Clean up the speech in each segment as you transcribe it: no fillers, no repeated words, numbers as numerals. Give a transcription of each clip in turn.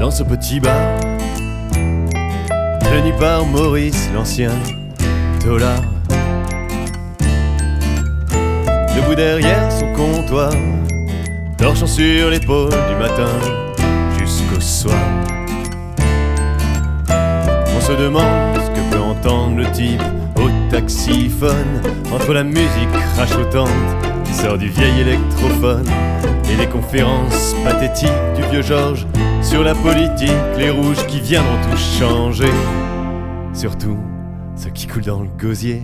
dans ce petit bar, tenu par Maurice l'ancien dollar. Debout derrière son comptoir, torchant sur l'épaule du matin jusqu'au soir. On se demande ce que peut entendre le type au taxiphone, entre la musique crachotante qui sort du vieil électrophone et les conférences pathétiques du vieux Georges sur la politique, les rouges qui viendront tout changer, surtout ceux qui coulent dans le gosier.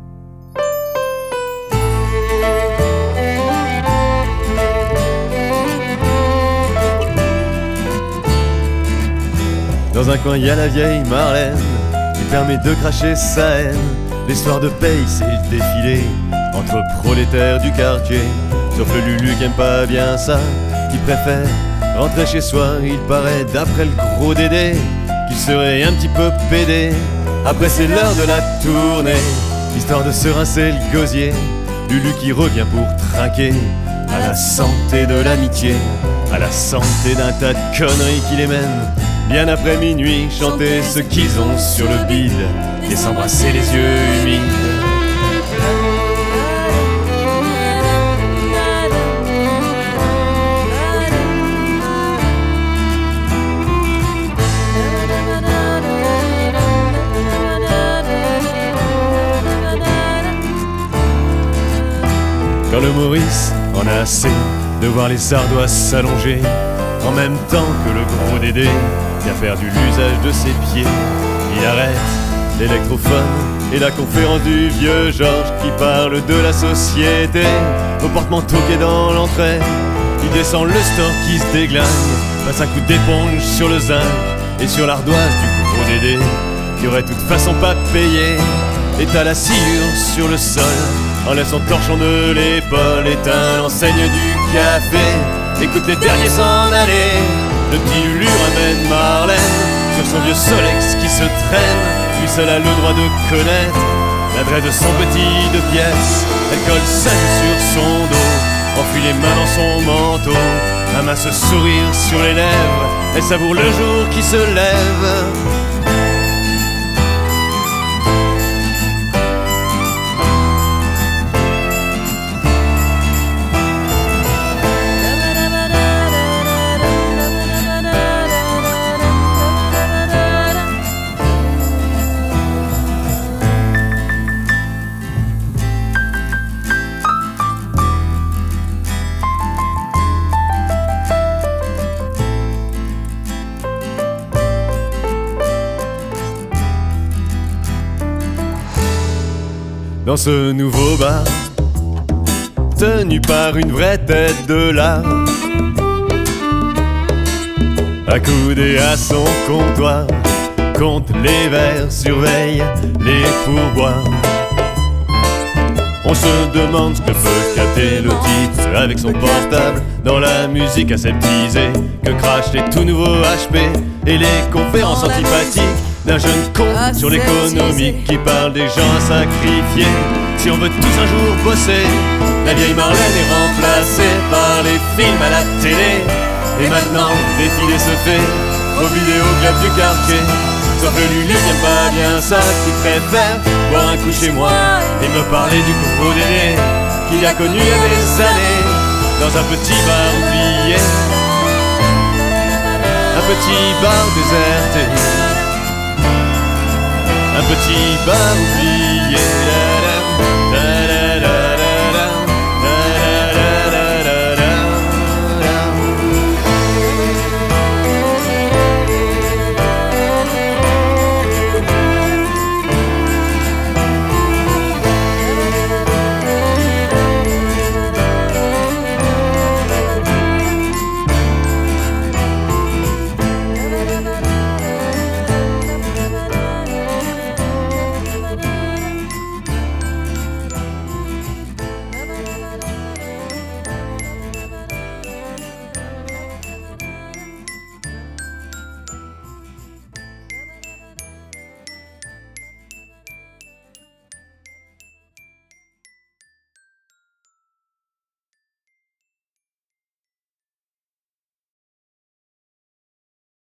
Dans un coin, il y a la vieille Marlène qui permet de cracher sa haine. L'histoire de paye, c'est le défilé entre prolétaires du quartier. Sauf le Lulu qui aime pas bien ça, qui préfère rentrer chez soi. Il paraît, d'après le gros Dédé, qu'il serait un petit peu pédé. Après c'est l'heure de la tournée, histoire de se rincer le gosier. Lulu qui revient pour trinquer à la santé de l'amitié, à la santé d'un tas de conneries qui les mènent bien après minuit, chanter ce qu'ils ont sur le bide et s'embrasser les yeux humides. Quand le Maurice en a assez de voir les ardoises s'allonger, en même temps que le gros Dédé qui a perdu l'usage de ses pieds, il arrête l'électrophone et la conférence du vieux Georges qui parle de la société. Au porte-manteau qui est dans l'entrée, il descend le store qui se déglingue, passe un coup d'éponge sur le zinc et sur l'ardoise du gros Dédé qui aurait de toute façon pas payé. Étale la sciure sur le sol, enlève son torchon de l'épaule, éteint l'enseigne du café, écoute les derniers s'en aller. Le petit Lulu ramène Marlène sur son vieux Solex qui se traîne. Lui seul a le droit de connaître l'adresse de son petit 2 pièces. Elle colle sa vue sur son dos, enfuit les mains dans son manteau, amasse ce sourire sur les lèvres. Elle savoure le jour qui se lève. Dans ce nouveau bar, tenu par une vraie tête de l'art, accoudé à son comptoir, compte les verres, surveille les pourboires. On se demande ce que peut capter le type avec son portable dans la musique aseptisée que crachent les tout nouveaux HP et les conférences antipathiques d'un jeune con sur l'économie qui parle des gens à sacrifier. Si on veut tous un jour bosser, la vieille Marlène est remplacée par les films à la télé. Et maintenant, le défilé se fait au vidéoclub du quartier. Sauf le Lulu qui aime pas bien ça, qui préfère boire un coup chez moi et me parler du gros Dédé qu'il a connu il y a des années dans un petit bar oublié, un petit bar déserté, un petit bar oublié.